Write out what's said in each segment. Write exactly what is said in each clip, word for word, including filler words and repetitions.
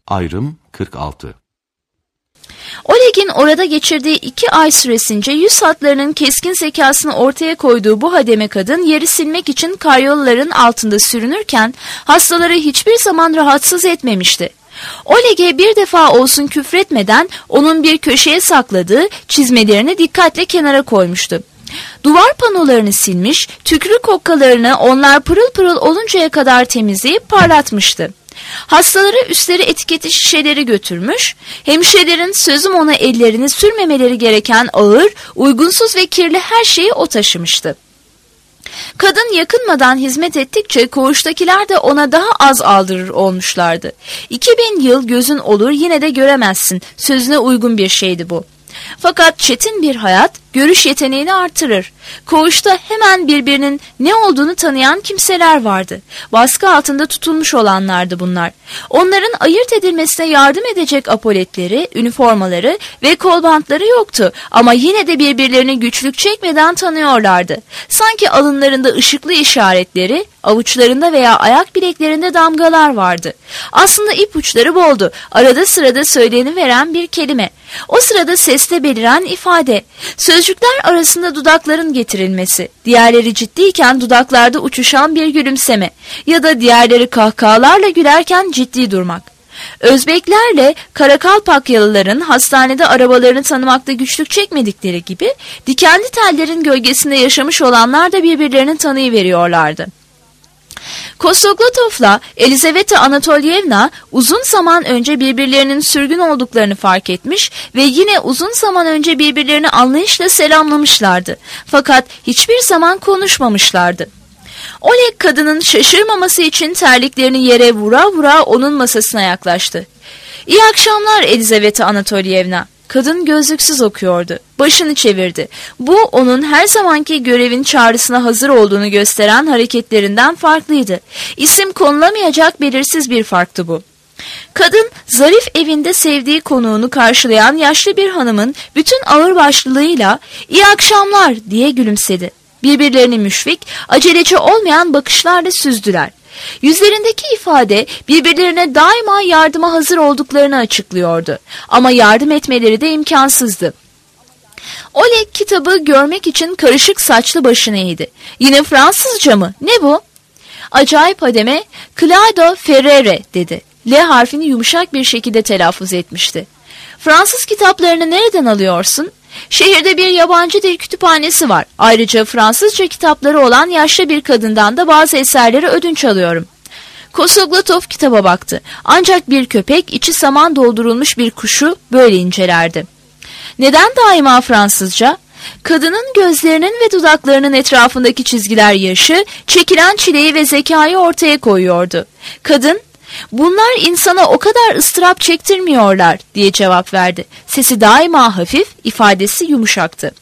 Ayrım kırk altı. Oleg'in orada geçirdiği iki ay süresince yüz hatlarının keskin zekasını ortaya koyduğu bu hademe kadın yeri silmek için karyolaların altında sürünürken hastaları hiçbir zaman rahatsız etmemişti. Oleg'e bir defa olsun küfretmeden onun bir köşeye sakladığı çizmelerini dikkatle kenara koymuştu. Duvar panolarını silmiş, tükrük okkalarını onlar pırıl pırıl oluncaya kadar temizleyip parlatmıştı. Hastaları üstleri etiketli şişeleri götürmüş, hemşirelerin sözüm ona ellerini sürmemeleri gereken ağır, uygunsuz ve kirli her şeyi o taşımıştı. Kadın yakınmadan hizmet ettikçe koğuştakiler de ona daha az aldırır olmuşlardı. İki bin yıl gözün olur yine de göremezsin, sözüne uygun bir şeydi bu. Fakat çetin bir hayat görüş yeteneğini artırır. Koğuşta hemen birbirinin ne olduğunu tanıyan kimseler vardı. Baskı altında tutulmuş olanlardı bunlar. Onların ayırt edilmesine yardım edecek apoletleri, üniformaları ve kolbantları yoktu. Ama yine de birbirlerini güçlük çekmeden tanıyorlardı. Sanki alınlarında ışıklı işaretleri, avuçlarında veya ayak bileklerinde damgalar vardı. Aslında ipuçları boldu. Arada sırada söyleniveren bir kelime. O sırada seste beliren ifade. Sözcükler arasında dudakların getirilmesi. Diğerleri ciddiyken dudaklarda uçuşan bir gülümseme. Ya da diğerleri kahkahalarla gülerken ciddi durmak. Özbeklerle Karakalpakyalıların hastanede arabalarını tanımakta güçlük çekmedikleri gibi dikenli tellerin gölgesinde yaşamış olanlar da birbirlerini tanıyıveriyorlardı. Kosoglotov'la Elizaveta Anatolyevna uzun zaman önce birbirlerinin sürgün olduklarını fark etmiş ve yine uzun zaman önce birbirlerini anlayışla selamlamışlardı. Fakat hiçbir zaman konuşmamışlardı. Oleg kadının şaşırmaması için terliklerini yere vura vura onun masasına yaklaştı. "İyi akşamlar Elizaveta Anatolyevna." Kadın gözlüksüz okuyordu. Başını çevirdi. Bu onun her zamanki görevin çağrısına hazır olduğunu gösteren hareketlerinden farklıydı. İsim konulamayacak belirsiz bir farktı bu. Kadın zarif evinde sevdiği konuğunu karşılayan yaşlı bir hanımın bütün ağırbaşlılığıyla "İyi akşamlar" diye gülümsedi. Birbirlerini müşfik, aceleci olmayan bakışlarla süzdüler. Yüzlerindeki ifade birbirlerine daima yardıma hazır olduklarını açıklıyordu. Ama yardım etmeleri de imkansızdı. Oleg kitabı görmek için karışık saçlı başını eğdi. "Yine Fransızca mı? Ne bu?" Acayip hademe "Claude Ferrere" dedi. L harfini yumuşak bir şekilde telaffuz etmişti. "Fransız kitaplarını nereden alıyorsun?" "Şehirde bir yabancı dil kütüphanesi var. Ayrıca Fransızca kitapları olan yaşlı bir kadından da bazı eserleri ödünç alıyorum." Kosoglotov kitaba baktı. Ancak bir köpek içi saman doldurulmuş bir kuşu böyle incelerdi. "Neden daima Fransızca?" Kadının gözlerinin ve dudaklarının etrafındaki çizgiler yaşı, çekilen çileyi ve zekayı ortaya koyuyordu. Kadın, "Bunlar insana o kadar ıstırap çektirmiyorlar" diye cevap verdi. Sesi daima hafif, ifadesi yumuşaktı.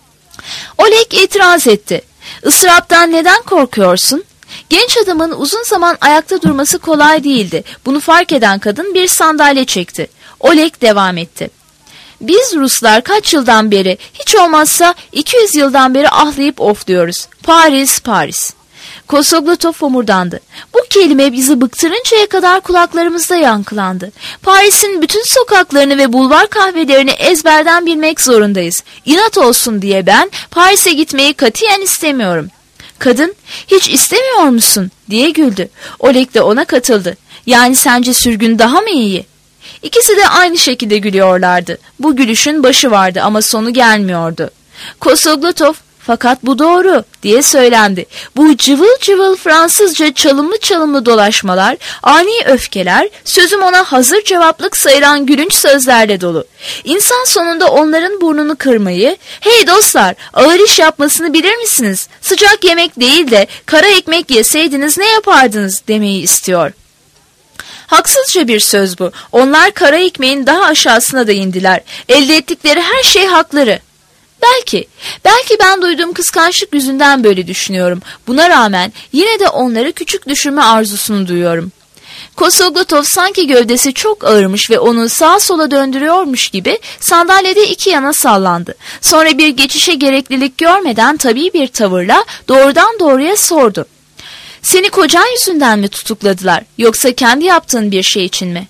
Oleg itiraz etti. "Isıraptan neden korkuyorsun?" Genç adamın uzun zaman ayakta durması kolay değildi. Bunu fark eden kadın bir sandalye çekti. Oleg devam etti. "Biz Ruslar kaç yıldan beri, hiç olmazsa iki yüz yıldan beri ahlayıp ofluyoruz. Paris, Paris." Kosoglotov homurdandı. "Bu kelime bizi bıktırıncaya kadar kulaklarımızda yankılandı. Paris'in bütün sokaklarını ve bulvar kahvelerini ezberden bilmek zorundayız. İnat olsun diye ben Paris'e gitmeyi katiyen istemiyorum." Kadın, "Hiç istemiyor musun?" diye güldü. Oleg de ona katıldı. "Yani sence sürgün daha mı iyi?" İkisi de aynı şekilde gülüyorlardı. Bu gülüşün başı vardı ama sonu gelmiyordu. Kosoglotov, "Fakat bu doğru" diye söylendi. Bu cıvıl cıvıl Fransızca çalımlı çalımlı dolaşmalar, ani öfkeler, sözüm ona hazır cevaplık sayılan gülünç sözlerle dolu. İnsan sonunda onların burnunu kırmayı, "Hey dostlar, ağır iş yapmasını bilir misiniz? Sıcak yemek değil de kara ekmek yeseydiniz ne yapardınız?" demeyi istiyor. Haksızca bir söz bu. Onlar kara ekmeğin daha aşağısına da indiler. Elde ettikleri her şey hakları. Belki, belki ben duyduğum kıskançlık yüzünden böyle düşünüyorum. Buna rağmen yine de onları küçük düşürme arzusunu duyuyorum. Kosoglotov sanki gövdesi çok ağırmış ve onu sağa sola döndürüyormuş gibi sandalyede iki yana sallandı. Sonra bir geçişe gereklilik görmeden tabii bir tavırla doğrudan doğruya sordu. "Seni kocan yüzünden mi tutukladılar, yoksa kendi yaptığın bir şey için mi?"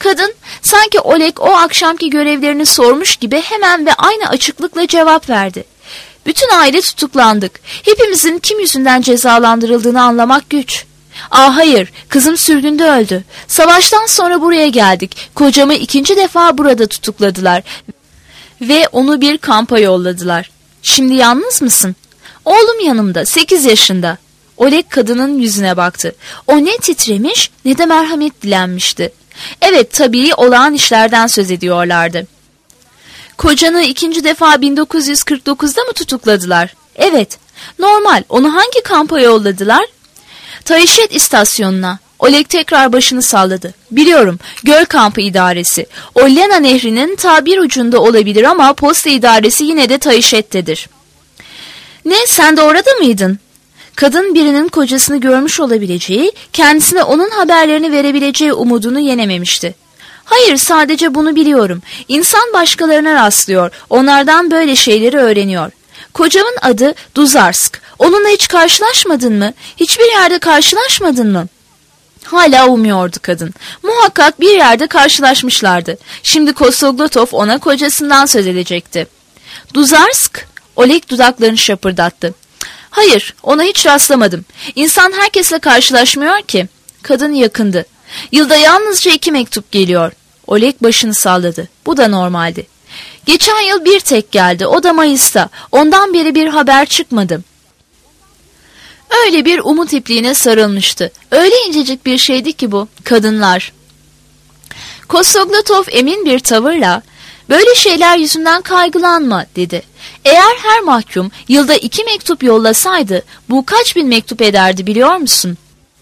Kadın sanki Oleg o akşamki görevlerini sormuş gibi hemen ve aynı açıklıkla cevap verdi. Bütün aile tutuklandık. Hepimizin kim yüzünden cezalandırıldığını anlamak güç. Aa hayır, kızım sürgünde öldü. Savaştan sonra buraya geldik. Kocamı ikinci defa burada tutukladılar. Ve onu bir kampa yolladılar. Şimdi yalnız mısın? Oğlum yanımda, sekiz yaşında. Oleg kadının yüzüne baktı. O ne titremiş ne de merhamet dilenmişti. Evet, tabii olağan işlerden söz ediyorlardı. Kocanı ikinci defa bin dokuz yüz kırk dokuzda mı tutukladılar? Evet. Normal. Onu hangi kampa yolladılar? Taişet istasyonuna. Oleg tekrar başını salladı. Biliyorum. Göl kampı idaresi. O Lena nehrinin ta bir ucunda olabilir ama posta idaresi yine de Taişet'tedir. Ne? Sen de orada mıydın? Kadın birinin kocasını görmüş olabileceği, kendisine onun haberlerini verebileceği umudunu yenememişti. Hayır, sadece bunu biliyorum. İnsan başkalarına rastlıyor. Onlardan böyle şeyleri öğreniyor. Kocamın adı Duzarsk. Onunla hiç karşılaşmadın mı? Hiçbir yerde karşılaşmadın mı? Hala umuyordu kadın. Muhakkak bir yerde karşılaşmışlardı. Şimdi Kostoglotov ona kocasından söz edecekti. Duzarsk? Oleg dudaklarını şapırdattı. Hayır, ona hiç rastlamadım. İnsan herkesle karşılaşmıyor ki. Kadın yakındı. Yılda yalnızca iki mektup geliyor. Oleg başını salladı. Bu da normaldi. Geçen yıl bir tek geldi. O da Mayıs'ta. Ondan beri bir haber çıkmadı. Öyle bir umut ipliğine sarılmıştı. Öyle incecik bir şeydi ki bu. Kadınlar. Kostoglotov emin bir tavırla, böyle şeyler yüzünden kaygılanma dedi. Eğer her mahkum yılda iki mektup yollasaydı bu kaç bin mektup ederdi biliyor musun?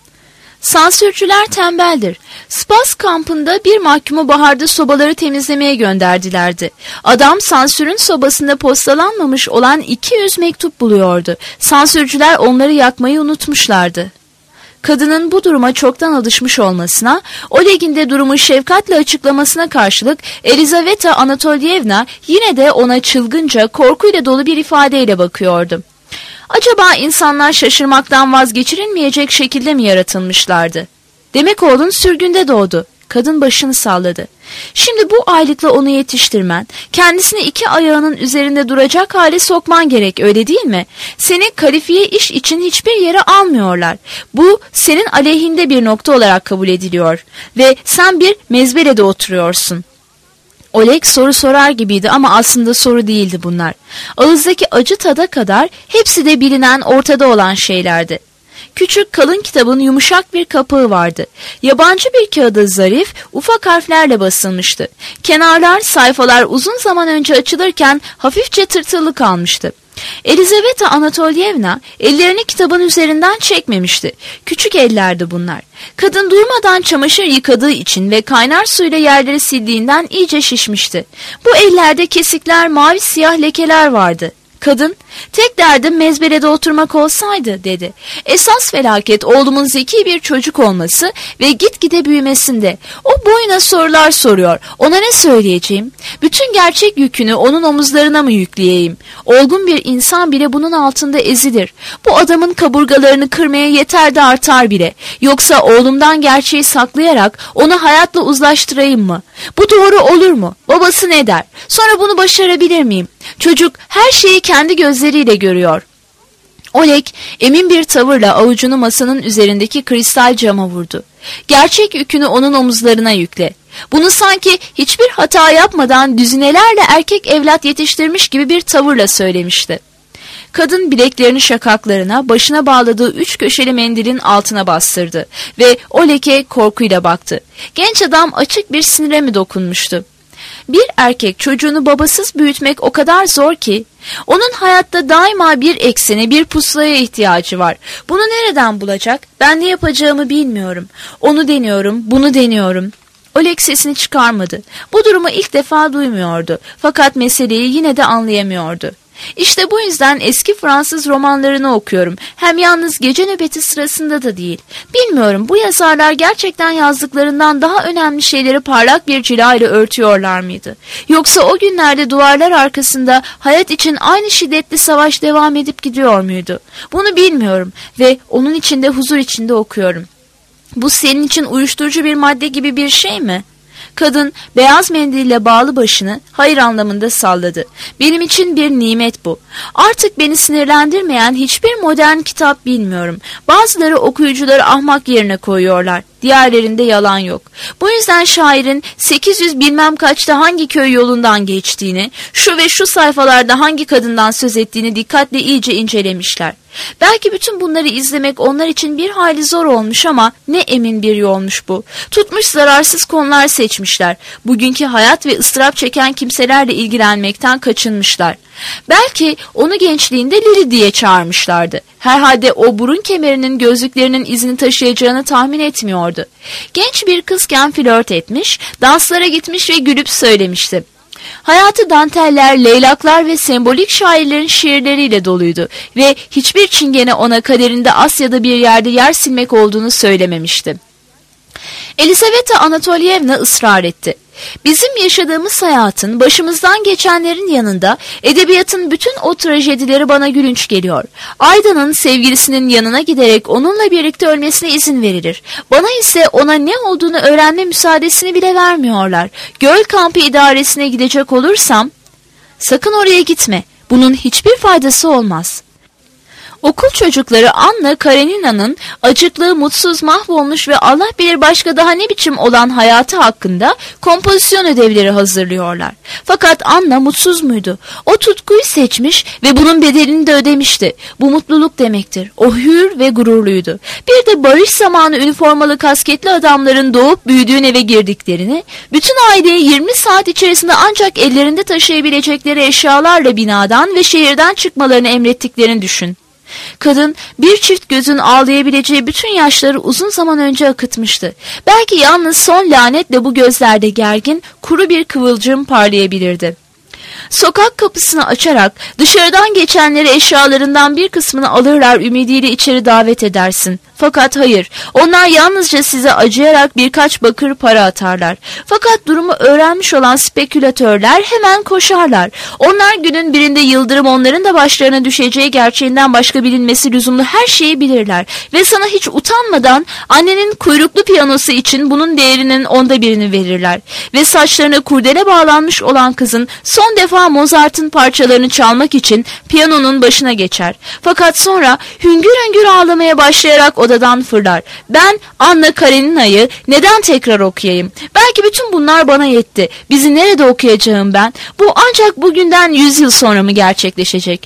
Sansürcüler tembeldir. Spas kampında bir mahkumu baharda sobaları temizlemeye gönderdilerdi. Adam sansürün sobasında postalanmamış olan iki yüz mektup buluyordu. Sansürcüler onları yakmayı unutmuşlardı. Kadının bu duruma çoktan alışmış olmasına, Oleg'in de durumu şefkatle açıklamasına karşılık Elizaveta Anatolyevna yine de ona çılgınca, korkuyla dolu bir ifadeyle bakıyordu. Acaba insanlar şaşırmaktan vazgeçirilmeyecek şekilde mi yaratılmışlardı? Demek oğlun sürgünde doğdu. Kadın başını salladı. Şimdi bu aylıkla onu yetiştirmen, kendisini iki ayağının üzerinde duracak hale sokman gerek, öyle değil mi? Seni kalifiye iş için hiçbir yere almıyorlar. Bu senin aleyhinde bir nokta olarak kabul ediliyor. Ve sen bir mezbelede oturuyorsun. Oleg soru sorar gibiydi ama aslında soru değildi bunlar. Ağızdaki acı tada kadar hepsi de bilinen, ortada olan şeylerdi. Küçük kalın kitabın yumuşak bir kapağı vardı. Yabancı bir kağıda zarif, ufak harflerle basılmıştı. Kenarlar, sayfalar uzun zaman önce açılırken hafifçe tırtıllı kalmıştı. Elizaveta Anatolyevna ellerini kitabın üzerinden çekmemişti. Küçük ellerdi bunlar. Kadın durmadan çamaşır yıkadığı için ve kaynar suyla yerleri sildiğinden iyice şişmişti. Bu ellerde kesikler, mavi siyah lekeler vardı. Kadın, tek derdim mezbelede oturmak olsaydı dedi. Esas felaket oğlumun zeki bir çocuk olması ve gitgide büyümesinde. O boyuna sorular soruyor. Ona ne söyleyeceğim? Bütün gerçek yükünü onun omuzlarına mı yükleyeyim? Olgun bir insan bile bunun altında ezilir. Bu adamın kaburgalarını kırmaya yeter de artar bile. Yoksa oğlumdan gerçeği saklayarak onu hayatla uzlaştırayım mı? Bu doğru olur mu? Babası ne der? Sonra bunu başarabilir miyim? Çocuk her şeyi kendi gözleriyle görüyor. Oleg emin bir tavırla avucunu masanın üzerindeki kristal cama vurdu. Gerçek yükünü onun omuzlarına yükle. Bunu sanki hiçbir hata yapmadan düzinelerle erkek evlat yetiştirmiş gibi bir tavırla söylemişti. Kadın bileklerini şakaklarına, başına bağladığı üç köşeli mendilin altına bastırdı ve Oleg'e korkuyla baktı. Genç adam açık bir sinire mi dokunmuştu? Bir erkek çocuğunu babasız büyütmek o kadar zor ki, onun hayatta daima bir eksene, bir pusulaya ihtiyacı var. Bunu nereden bulacak? Ben ne yapacağımı bilmiyorum. Onu deniyorum, bunu deniyorum. Oleg sesini çıkarmadı. Bu durumu ilk defa duymuyordu. Fakat meseleyi yine de anlayamıyordu. İşte bu yüzden eski Fransız romanlarını okuyorum. Hem yalnız gece nöbeti sırasında da değil. Bilmiyorum, bu yazarlar gerçekten yazdıklarından daha önemli şeyleri parlak bir cila ile örtüyorlar mıydı? Yoksa o günlerde duvarlar arkasında hayat için aynı şiddetli savaş devam edip gidiyor muydu? Bunu bilmiyorum ve onun içinde huzur içinde okuyorum. Bu senin için uyuşturucu bir madde gibi bir şey mi? Kadın beyaz mendille bağlı başını hayır anlamında salladı. Benim için bir nimet bu. Artık beni sinirlendirmeyen hiçbir modern kitap bilmiyorum. Bazıları okuyucuları ahmak yerine koyuyorlar. Diğerlerinde yalan yok. Bu yüzden şairin sekiz yüz bilmem kaçta hangi köy yolundan geçtiğini, şu ve şu sayfalarda hangi kadından söz ettiğini dikkatle iyice incelemişler. Belki bütün bunları izlemek onlar için bir hayli zor olmuş ama ne emin bir yolmuş bu. Tutmuş zararsız konular seçmişler. Bugünkü hayat ve ıstırap çeken kimselerle ilgilenmekten kaçınmışlar. Belki onu gençliğinde Lili diye çağırmışlardı. Herhalde o burun kemerinin gözlüklerinin izini taşıyacağını tahmin etmiyordu. Genç bir kızken flört etmiş, danslara gitmiş ve gülüp söylemişti. Hayatı danteller, leylaklar ve sembolik şairlerin şiirleriyle doluydu ve hiçbir çingene ona kaderinde Asya'da bir yerde yer silmek olduğunu söylememişti. Elizaveta Anatolyevna ısrar etti. Bizim yaşadığımız hayatın, başımızdan geçenlerin yanında edebiyatın bütün o trajedileri bana gülünç geliyor. Ayda'nın sevgilisinin yanına giderek onunla birlikte ölmesine izin verilir. Bana ise ona ne olduğunu öğrenme müsaadesini bile vermiyorlar. Göl kampı idaresine gidecek olursam, sakın oraya gitme, bunun hiçbir faydası olmaz. Okul çocukları Anna Karenina'nın acıklı, mutsuz, mahvolmuş ve Allah bilir başka daha ne biçim olan hayatı hakkında kompozisyon ödevleri hazırlıyorlar. Fakat Anna mutsuz muydu? O tutkuyu seçmiş ve bunun bedelini de ödemişti. Bu mutluluk demektir. O hür ve gururluydu. Bir de barış zamanı üniformalı kasketli adamların doğup büyüdüğün eve girdiklerini, bütün aileye yirmi saat içerisinde ancak ellerinde taşıyabilecekleri eşyalarla binadan ve şehirden çıkmalarını emrettiklerini düşün. Kadın bir çift gözün ağlayabileceği bütün yaşları uzun zaman önce akıtmıştı. Belki yalnız son lanetle bu gözlerde gergin, kuru bir kıvılcım parlayabilirdi. Sokak kapısını açarak dışarıdan geçenleri eşyalarından bir kısmını alırlar ümidiyle içeri davet edersin. Fakat hayır, onlar yalnızca size acıyarak birkaç bakır para atarlar. Fakat durumu öğrenmiş olan spekülatörler hemen koşarlar. Onlar günün birinde yıldırım onların da başlarına düşeceği gerçeğinden başka bilinmesi lüzumlu her şeyi bilirler. Ve sana hiç utanmadan annenin kuyruklu piyanosu için bunun değerinin onda birini verirler. Ve saçlarına kurdele bağlanmış olan kızın son defa Mozart'ın parçalarını çalmak için piyanonun başına geçer. Fakat sonra hüngür hüngür ağlamaya başlayarak odadan fırlar. Ben Anna Karenina'yı neden tekrar okuyayım? Belki bütün bunlar bana yetti. Bizi nerede okuyacağım ben? Bu ancak bugünden yüz yıl sonra mı gerçekleşecek?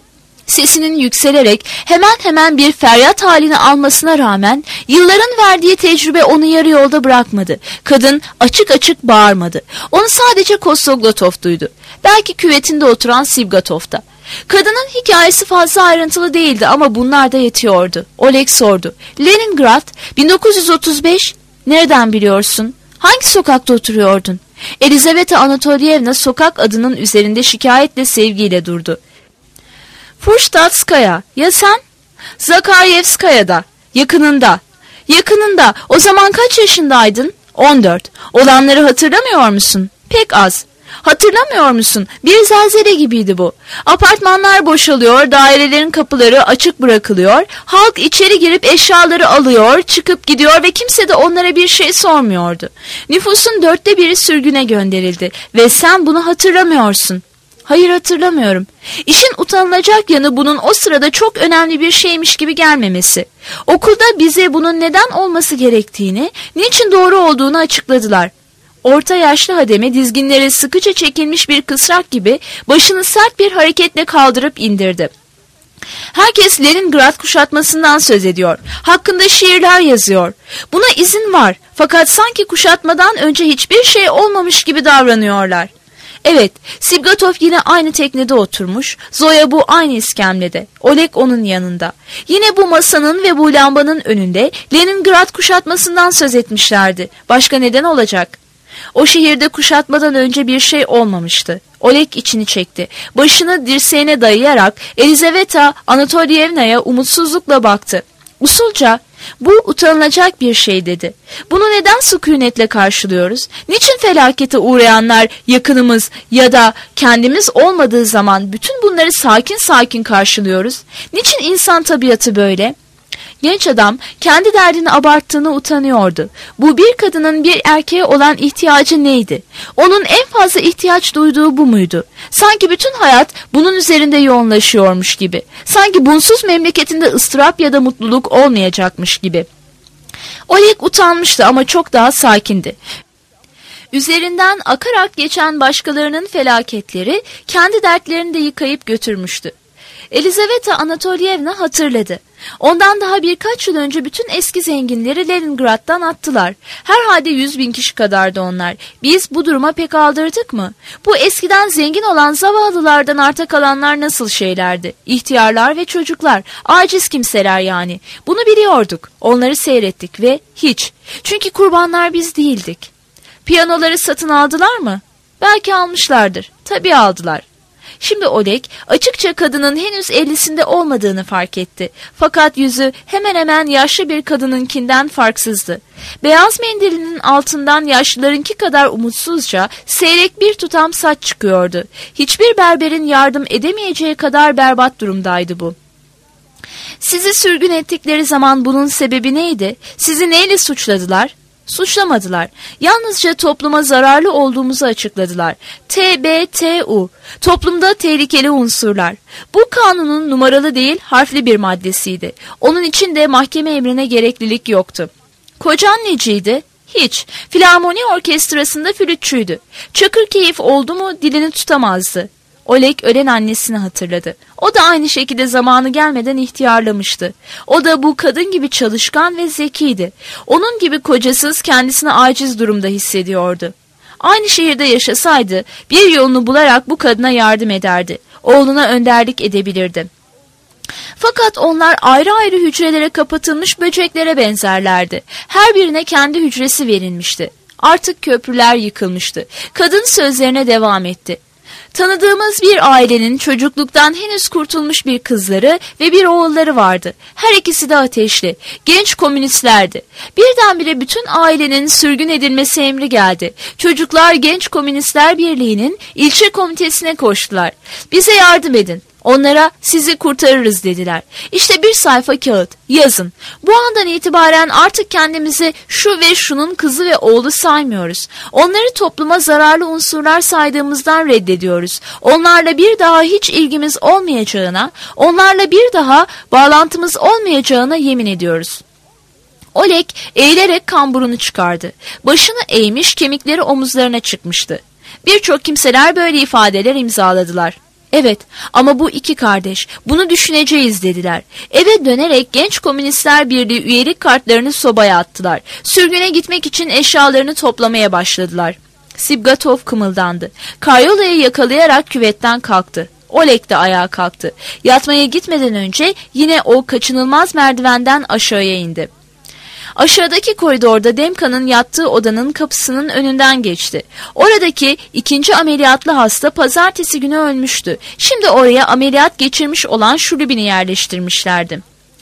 Sesinin yükselerek hemen hemen bir feryat halini almasına rağmen yılların verdiği tecrübe onu yarı yolda bırakmadı. Kadın açık açık bağırmadı. Onu sadece Kostoglatov duydu. Belki küvetinde oturan Sivgatov'da. Kadının hikayesi fazla ayrıntılı değildi ama bunlar da yetiyordu. Oleg sordu. Leningrad, bin dokuz yüz otuz beş, nereden biliyorsun? Hangi sokakta oturuyordun? Elizaveta Anatolyevna sokak adının üzerinde şikayetle sevgiyle durdu. Furştatskaya, ya sen? Zakaryevskaya'da, yakınında. Yakınında, o zaman kaç yaşındaydın? on dört. Olanları hatırlamıyor musun? Pek az. Hatırlamıyor musun? Bir zelzele gibiydi bu. Apartmanlar boşalıyor, dairelerin kapıları açık bırakılıyor, halk içeri girip eşyaları alıyor, çıkıp gidiyor ve kimse de onlara bir şey sormuyordu. Nüfusun dörtte biri sürgüne gönderildi ve sen bunu hatırlamıyorsun. Hayır, hatırlamıyorum. İşin utanılacak yanı bunun o sırada çok önemli bir şeymiş gibi gelmemesi. Okulda bize bunun neden olması gerektiğini, niçin doğru olduğunu açıkladılar. Orta yaşlı hademe dizginleri sıkıca çekilmiş bir kısrak gibi başını sert bir hareketle kaldırıp indirdi. Herkes Leningrad kuşatmasından söz ediyor. Hakkında şiirler yazıyor. Buna izin var. Fakat sanki kuşatmadan önce hiçbir şey olmamış gibi davranıyorlar. Evet, Sivgatov yine aynı teknede oturmuş, Zoya bu aynı iskemlede, Oleg onun yanında. Yine bu masanın ve bu lambanın önünde Leningrad kuşatmasından söz etmişlerdi. Başka neden olacak? O şehirde kuşatmadan önce bir şey olmamıştı. Oleg içini çekti. Başını dirseğine dayayarak Elizaveta Anatolyevna'ya umutsuzlukla baktı. Usulca, bu utanılacak bir şey dedi. Bunu neden sükunetle karşılıyoruz? Niçin felakete uğrayanlar yakınımız ya da kendimiz olmadığı zaman bütün bunları sakin sakin karşılıyoruz? Niçin insan tabiatı böyle? Genç adam kendi derdini abarttığını utanıyordu. Bu bir kadının bir erkeğe olan ihtiyacı neydi? Onun en fazla ihtiyaç duyduğu bu muydu? Sanki bütün hayat bunun üzerinde yoğunlaşıyormuş gibi. Sanki bunsuz memleketinde ıstırap ya da mutluluk olmayacakmış gibi. Oleg utanmıştı ama çok daha sakindi. Üzerinden akarak geçen başkalarının felaketleri kendi dertlerini de yıkayıp götürmüştü. Elizaveta Anatolyevna hatırladı. Ondan daha birkaç yıl önce bütün eski zenginleri Leningrad'dan attılar. Herhalde yüz bin kişi kadardı onlar. Biz bu duruma pek aldırdık mı? Bu eskiden zengin olan zavallılardan arta kalanlar nasıl şeylerdi? İhtiyarlar ve çocuklar, aciz kimseler yani. Bunu biliyorduk. Onları seyrettik ve hiç. Çünkü kurbanlar biz değildik. Piyanoları satın aldılar mı? Belki almışlardır. Tabii aldılar. Şimdi Oleg açıkça kadının henüz ellisinde olmadığını fark etti. Fakat yüzü hemen hemen yaşlı bir kadınınkinden farksızdı. Beyaz mendilinin altından yaşlılarınki kadar umutsuzca seyrek bir tutam saç çıkıyordu. Hiçbir berberin yardım edemeyeceği kadar berbat durumdaydı bu. Sizi sürgün ettikleri zaman bunun sebebi neydi? Sizi neyle suçladılar? Suçlamadılar. Yalnızca topluma zararlı olduğumuzu açıkladılar. T B T U, toplumda tehlikeli unsurlar. Bu kanunun numaralı değil harfli bir maddesiydi. Onun için de mahkeme emrine gereklilik yoktu. Kocan neciydi? Hiç. Filarmoni orkestrasında flütçüydü. Çakır keyif oldu mu dilini tutamazdı. Oleg ölen annesini hatırladı. O da aynı şekilde zamanı gelmeden ihtiyarlamıştı. O da bu kadın gibi çalışkan ve zekiydi. Onun gibi kocasız, kendisini aciz durumda hissediyordu. Aynı şehirde yaşasaydı bir yolunu bularak bu kadına yardım ederdi. Oğluna önderlik edebilirdi. Fakat onlar ayrı ayrı hücrelere kapatılmış böceklere benzerlerdi. Her birine kendi hücresi verilmişti. Artık köprüler yıkılmıştı. Kadın sözlerine devam etti. Tanıdığımız bir ailenin çocukluktan henüz kurtulmuş bir kızları ve bir oğulları vardı. Her ikisi de ateşli, genç komünistlerdi. Birdenbire bütün ailenin sürgün edilmesi emri geldi. Çocuklar Genç Komünistler Birliği'nin ilçe komitesine koştular. Bize yardım edin. Onlara sizi kurtarırız dediler. İşte bir sayfa kağıt, yazın. Bu andan itibaren artık kendimizi şu ve şunun kızı ve oğlu saymıyoruz. Onları topluma zararlı unsurlar saydığımızdan reddediyoruz. Onlarla bir daha hiç ilgimiz olmayacağına, onlarla bir daha bağlantımız olmayacağına yemin ediyoruz. Oleg eğilerek kamburunu çıkardı. Başını eğmiş, kemikleri omuzlarına çıkmıştı. Birçok kimseler böyle ifadeler imzaladılar. Evet ama bu iki kardeş bunu düşüneceğiz dediler. Eve dönerek Genç Komünistler Birliği üyelik kartlarını sobaya attılar. Sürgüne gitmek için eşyalarını toplamaya başladılar. Sibgatov kımıldandı. Karyolayı yakalayarak küvetten kalktı. Oleg de ayağa kalktı. Yatmaya gitmeden önce yine o kaçınılmaz merdivenden aşağıya indi. Aşağıdaki koridorda Demka'nın yattığı odanın kapısının önünden geçti. Oradaki ikinci ameliyatlı hasta pazartesi günü ölmüştü. Şimdi oraya ameliyat geçirmiş olan Şulibin'i yerleştirmişlerdi.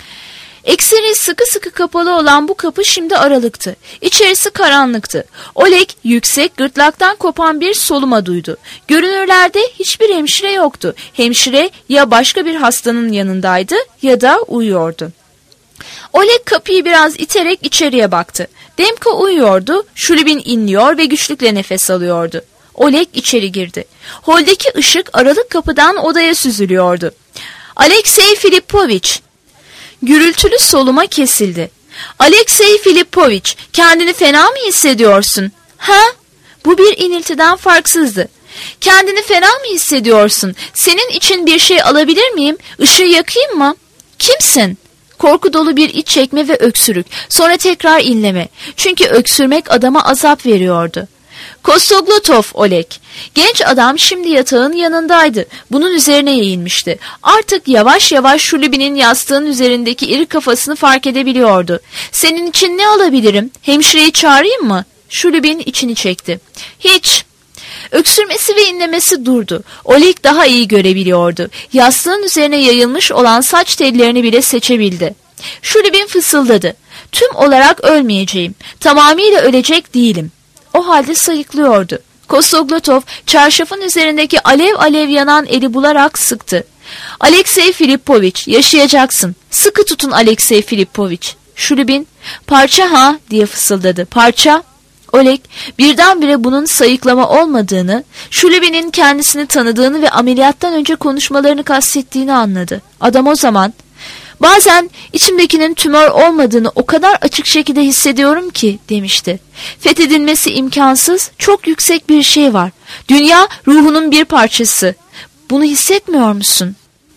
Ekseri sıkı sıkı kapalı olan bu kapı şimdi aralıktı. İçerisi karanlıktı. Oleg yüksek, gırtlaktan kopan bir soluma duydu. Görünürlerde hiçbir hemşire yoktu. Hemşire ya başka bir hastanın yanındaydı ya da uyuyordu. Oleg kapıyı biraz iterek içeriye baktı. Demka uyuyordu, Şulibin inliyor ve güçlükle nefes alıyordu. Oleg içeri girdi. Holdeki ışık aralık kapıdan odaya süzülüyordu. Alexey Filipovich. Gürültülü soluma kesildi. Alexey Filipovich, kendini fena mı hissediyorsun? Ha? Bu bir iniltiden farksızdı. Kendini fena mı hissediyorsun? Senin için bir şey alabilir miyim? Işığı yakayım mı? Kimsin? Korku dolu bir iç çekme ve öksürük. Sonra tekrar inleme. Çünkü öksürmek adama azap veriyordu. Kostoglotov Oleg. Genç adam şimdi yatağın yanındaydı. Bunun üzerine eğilmişti. Artık yavaş yavaş Şulibin'in yastığın üzerindeki iri kafasını fark edebiliyordu. Senin için ne alabilirim? Hemşireyi çağırayım mı? Şulibin içini çekti. Hiç. Öksürmesi ve inlemesi durdu. Oleg daha iyi görebiliyordu. Yastığın üzerine yayılmış olan saç tellerini bile seçebildi. Şulibin fısıldadı. Tüm olarak ölmeyeceğim. Tamamıyla ölecek değilim. O halde sayıklıyordu. Kostoglotov çarşafın üzerindeki alev alev yanan eli bularak sıktı. Alexey Filipovich, yaşayacaksın. Sıkı tutun Alexey Filipovich. Şulibin, parça ha diye fısıldadı. Parça. Oleg birdenbire bunun sayıklama olmadığını, Şulibin'in kendisini tanıdığını ve ameliyattan önce konuşmalarını kastettiğini anladı. Adam o zaman, bazen içimdekinin tümör olmadığını o kadar açık şekilde hissediyorum ki demişti. Fethedilmesi imkansız, çok yüksek bir şey var. Dünya ruhunun bir parçası. Bunu hissetmiyor musun?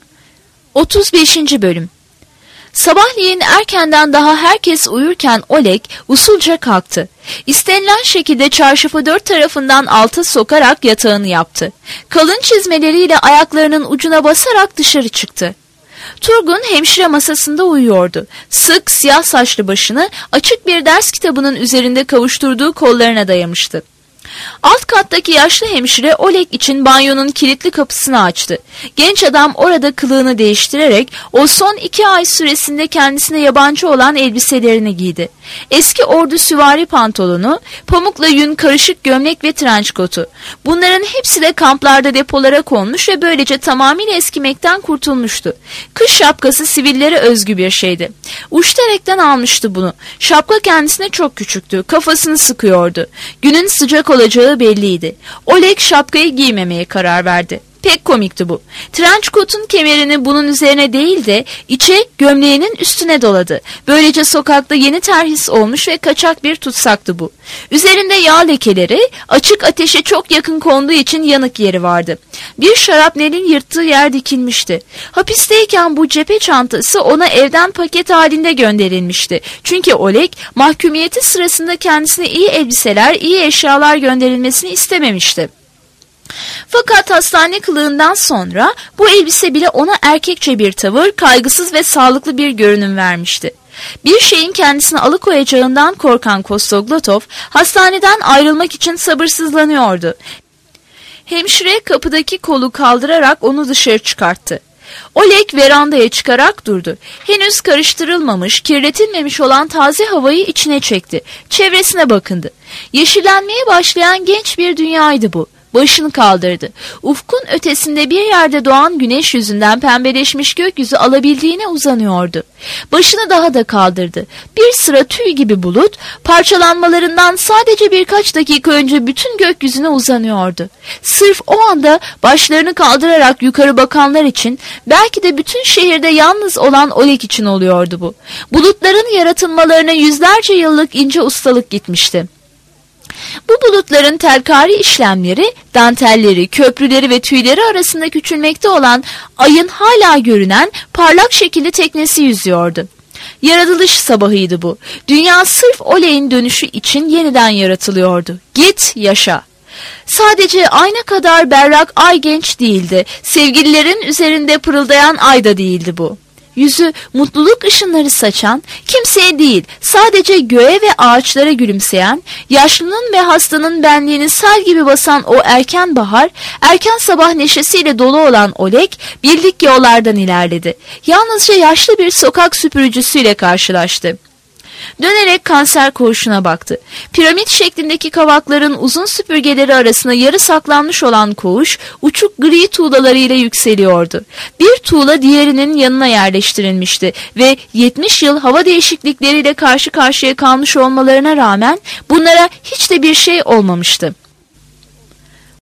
otuz beşinci Bölüm. Sabahleyin erkenden daha herkes uyurken Oleg usulca kalktı. İstenilen şekilde çarşafı dört tarafından alta sokarak yatağını yaptı. Kalın çizmeleriyle ayaklarının ucuna basarak dışarı çıktı. Turgun hemşire masasında uyuyordu. Sık siyah saçlı başını açık bir ders kitabının üzerinde kavuşturduğu kollarına dayamıştı. Alt kattaki yaşlı hemşire Oleg için banyonun kilitli kapısını açtı. Genç adam orada kılığını değiştirerek o son iki ay süresinde kendisine yabancı olan elbiselerini giydi. Eski ordu süvari pantolonu, pamukla yün karışık gömlek ve trenç kotu. Bunların hepsi de kamplarda depolara konmuş ve böylece tamamıyla eskimekten kurtulmuştu. Kış şapkası sivillere özgü bir şeydi. Uçterek'ten almıştı bunu. Şapka kendisine çok küçüktü, kafasını sıkıyordu. Günün sıcak olacağı belliydi. Oleg şapkayı giymemeye karar verdi. Pek komikti bu. Trenç kotun kemerini bunun üzerine değil de içe gömleğinin üstüne doladı. Böylece sokakta yeni terhis olmuş ve kaçak bir tutsaktı bu. Üzerinde yağ lekeleri, açık ateşe çok yakın konduğu için yanık yeri vardı. Bir şarapnelin yırttığı yer dikilmişti. Hapisteyken bu cephe çantası ona evden paket halinde gönderilmişti. Çünkü Oleg mahkumiyeti sırasında kendisine iyi elbiseler, iyi eşyalar gönderilmesini istememişti. Fakat hastane kılığından sonra bu elbise bile ona erkekçe bir tavır, kaygısız ve sağlıklı bir görünüm vermişti. Bir şeyin kendisini alıkoyacağından korkan Kostoglotov hastaneden ayrılmak için sabırsızlanıyordu. Hemşire kapıdaki kolu kaldırarak onu dışarı çıkarttı. Oleg verandaya çıkarak durdu. Henüz karıştırılmamış, kirletilmemiş olan taze havayı içine çekti. Çevresine bakındı. Yeşillenmeye başlayan genç bir dünyaydı bu. Başını kaldırdı. Ufkun ötesinde bir yerde doğan güneş yüzünden pembeleşmiş gökyüzü alabildiğine uzanıyordu. Başını daha da kaldırdı. Bir sıra tüy gibi bulut, parçalanmalarından sadece birkaç dakika önce bütün gökyüzüne uzanıyordu. Sırf o anda başlarını kaldırarak yukarı bakanlar için, belki de bütün şehirde yalnız olan Oleg için oluyordu bu. Bulutların yaratılmalarına yüzlerce yıllık ince ustalık gitmişti. Bu bulutların telkari işlemleri, dantelleri, köprüleri ve tüyleri arasında küçülmekte olan ayın hala görünen parlak şekilli teknesi yüzüyordu. Yaratılış sabahıydı bu. Dünya sırf Oleg'in dönüşü için yeniden yaratılıyordu. Git, yaşa. Sadece ayna kadar berrak ay genç değildi. Sevgililerin üzerinde pırıldayan ay da değildi bu. Yüzü mutluluk ışınları saçan, kimseye değil sadece göğe ve ağaçlara gülümseyen, yaşlının ve hastanın benliğini sel gibi basan o erken bahar, erken sabah neşesiyle dolu olan Oleg bildik yollardan ilerledi. Yalnızca yaşlı bir sokak süpürücüsüyle karşılaştı. Dönerek kanser koğuşuna baktı. Piramit şeklindeki kavakların uzun süpürgeleri arasında yarı saklanmış olan koğuş, uçuk gri tuğlalarıyla yükseliyordu. Bir tuğla diğerinin yanına yerleştirilmişti ve yetmiş yıl hava değişiklikleriyle karşı karşıya kalmış olmalarına rağmen bunlara hiç de bir şey olmamıştı.